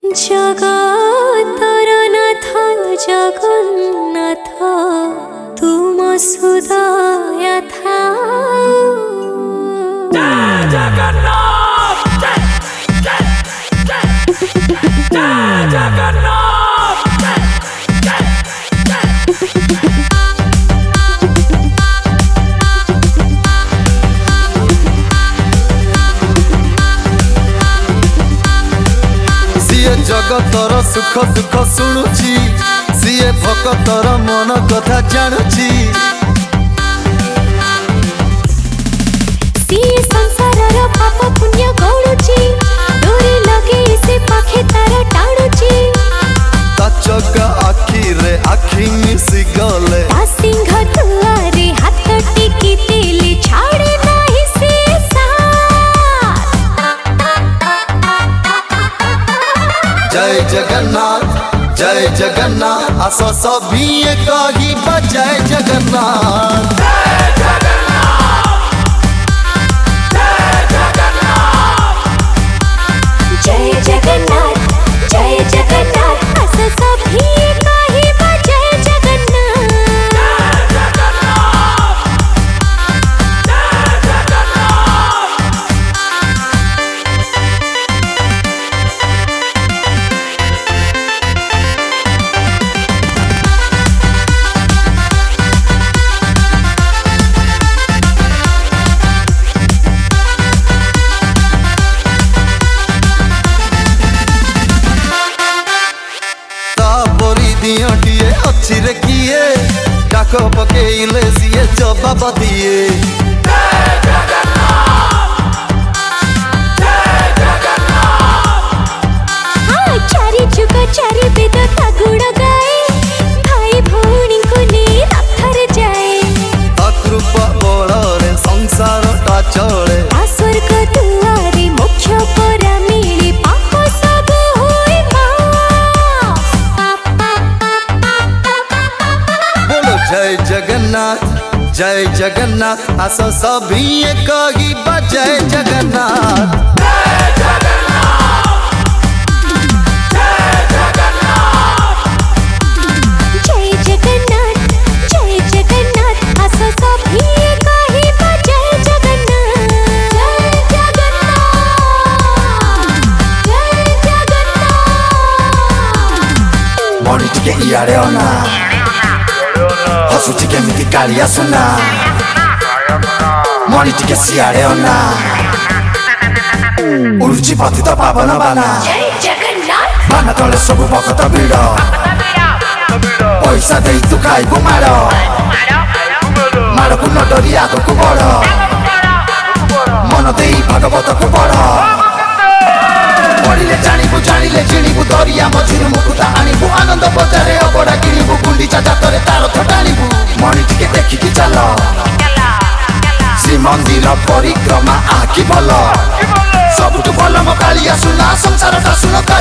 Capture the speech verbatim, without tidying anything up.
जगतर नाथ जगन्नाथ तुम सुदय था। जय जगन्नाथ, जय जय जय जय जगन्नाथ, जय जय जय। सीए जगतर सुख दुख शुणुची, सीए भक्तर मन कथा जानुची। सीए संसारर पाप पुण्य गणुची, डोरी लगे से पाखे तार टाणुची। ता चका आखी रे आखी मिसी गले, ता सिंह दुआरे हाथ टेकी तेली छाड़े नाही से साथ। जय जगन्नाथ जय जगन्नाथ आस सभी कही जय जगन्नाथ। जय जगन्नाथ, जय जगन्नाथ, जय जगन्नाथ जय जगन्नाथ आस सभी कही जय जगन्नाथ। जय जगन्नाथ, जय जगन्नाथ। दिए अच्छी रे किए डाक पकेले सीए जवाब दिए। जय जगन्नाथ, जय जगन्नाथ। हाँ चारि जुग चारि वेद ता गुण गाए, भाई भौणी को ने रथर जाए। अकृपा बଳରେ संसार ता चले, ता स्वर्ग दुआरे मोक्ष परा मिले पाप सब होए माफ। बोलो जय जगन्नाथ जय जगन्नाथ आस सभी कही जय जगन्नाथ। जय जगन्नाथ, जय जगन्नाथ, जय जगन्नाथ जय जगन्नाथ आस सभी कही जय जगन्नाथ। जय जगन्नाथ जय जगन्नाथ। मणि टिके इयारे अना हसुची केमिति कालिया सुना। मणि टिके सियारे अना उड़ुची पतित पावन बाना। जय जगन्नाथ बाना तले सब भक्त भिड़, पैसा दे तू खाइबु माड़। माड़ को न डरी आगको बढ़, मन दे भागवत को पढ़। पढ़िले जानिबु जानिले चिनिबु दरिया मझिरु मुकुता आनिबु। आनंद बजारे अबड़ा किनिबु, गुंडीचा जातरे तार थटानिबु। मणि टिके देखिकी चाल, श्रीमंदिर परिक्रमा आखि भल। सबुठु भल म कालिया सुना, संसार टा सुन।